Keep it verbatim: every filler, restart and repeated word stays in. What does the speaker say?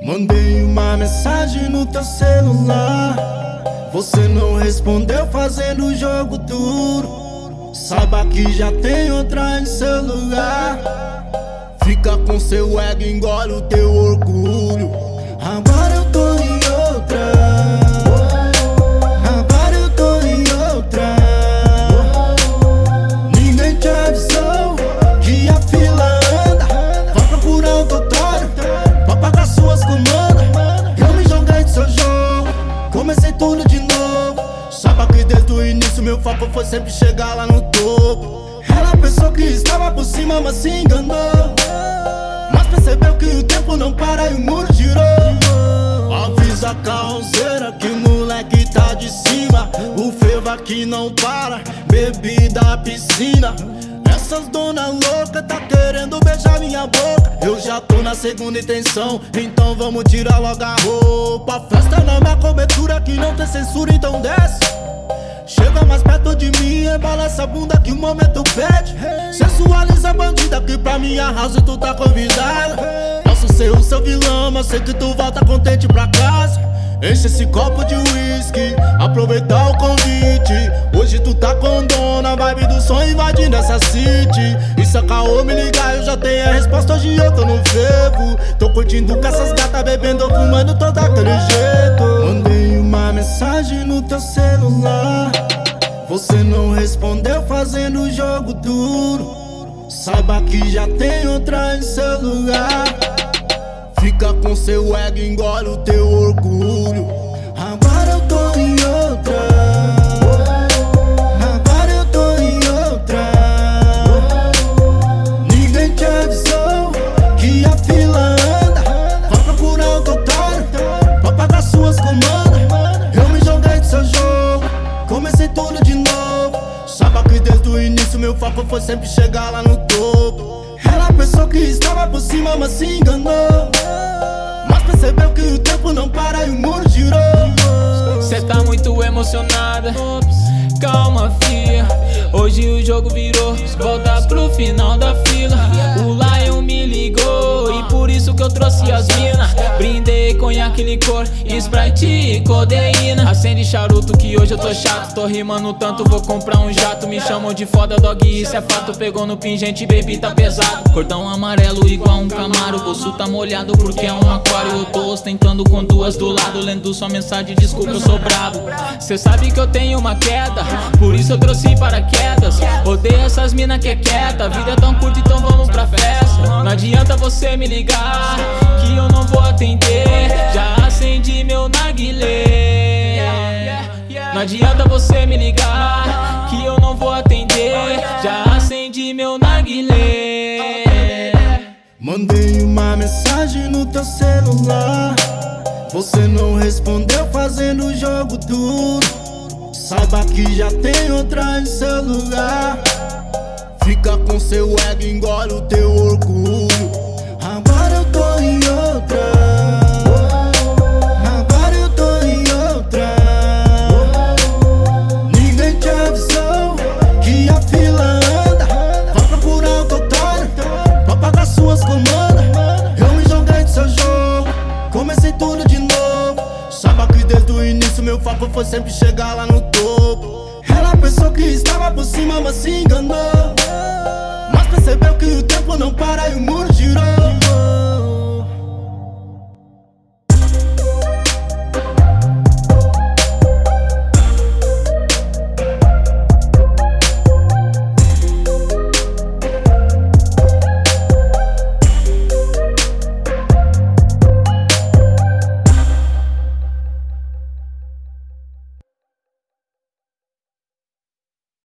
Mandei uma mensagem no teu celular, você não respondeu fazendo o jogo duro. Saiba que já tem outra em seu lugar. Fica com seu ego, engole o teu orgulho. Agora eu tô em outra, agora eu tô em outra. Ninguém te avisou que a fila anda. Vai procurar um doutor pra pagar suas comandas. Eu me joguei do seu jogo, comecei tudo de novo. Saiba que desde o início meu foco foi sempre chegar lá no topo. Ela pensou que estava por cima, mas se enganou. Mas percebeu que o tempo não para e o muro girou. Avisa a carroceira que o moleque tá de cima. O fervo aqui não para, bebida piscina. Essas dona louca tá querendo beijar minha boca. Eu já tô na segunda intenção, então vamos tirar logo a roupa. A festa na minha cobertura que não tem censura, então desce. Chega mais perto de mim, embala essa bunda que o momento pede. Sensualiza a bandida que pra minha house tu tá convidada. Posso ser o seu vilão, mas sei que tu volta contente pra casa. Enche esse copo de whisky, aproveitar o convite. Hoje tu tá com dona, vibe do som invadindo essa city. E se a caô me ligar, eu já tenho a resposta, hoje eu tô no fervo. Tô curtindo com essas gatas, bebendo, fumando todo aquele jeito. Mandei uma mensagem no teu celular, você não respondeu fazendo o jogo duro. Saiba que já tem outra em seu lugar. Fica com seu ego, engole o teu orgulho. Agora eu tô em outra, agora eu tô em outra. Ninguém te avisou que a fila anda. Vai procurar um doutor pra pagar suas comandas. Eu me joguei do seu jogo, comecei tudo de novo. Saiba que desde o início meu foco foi sempre chegar lá no topo. Ela pensou que estava por cima, mas se enganou. Mas percebeu que o tempo não para e o muro girou. Cê tá muito emocionada, calma fia. Hoje o jogo virou, volta pro final da fila. O Lion me ligou e por isso que eu trouxe as mina. Brindei conhaque, licor, Sprite e codeína. Acende charuto que hoje eu tô chato. Tô rimando tanto, vou comprar um jato. Me chamam de foda, dog, isso é fato. Pegou no pingente, baby, tá pesado. Cordão amarelo igual um Camaro. O bolso tá molhado porque é um aquário. Eu tô ostentando com duas do lado, lendo sua mensagem, desculpa, eu sou brabo. Cê sabe que eu tenho uma queda, por isso eu trouxe paraquedas. Odeio essas mina que é quieta, a vida é tão curta, então vamos pra festa. Não adianta você me ligar, que eu não vou atender. Já acendi meu narguilé. Não adianta você me ligar, que eu não vou atender. Já acendi meu narguilé. Mandei uma mensagem no teu celular, você não respondeu fazendo o jogo duro. Saiba que já tem outra em seu lugar. Fica com seu ego, engole o teu orgulho. Agora eu tô em outra, agora eu tô em outra. Ninguém te avisou que a fila anda. Vai procurar um doutor pra pagar suas comandas. Eu me joguei do seu jogo, comecei tudo de novo. Saiba que desde o início meu foco foi sempre chegar lá no topo. Ela pensou que estava por cima, mas se enganou. Mas percebeu que o tempo não para e o muro girou.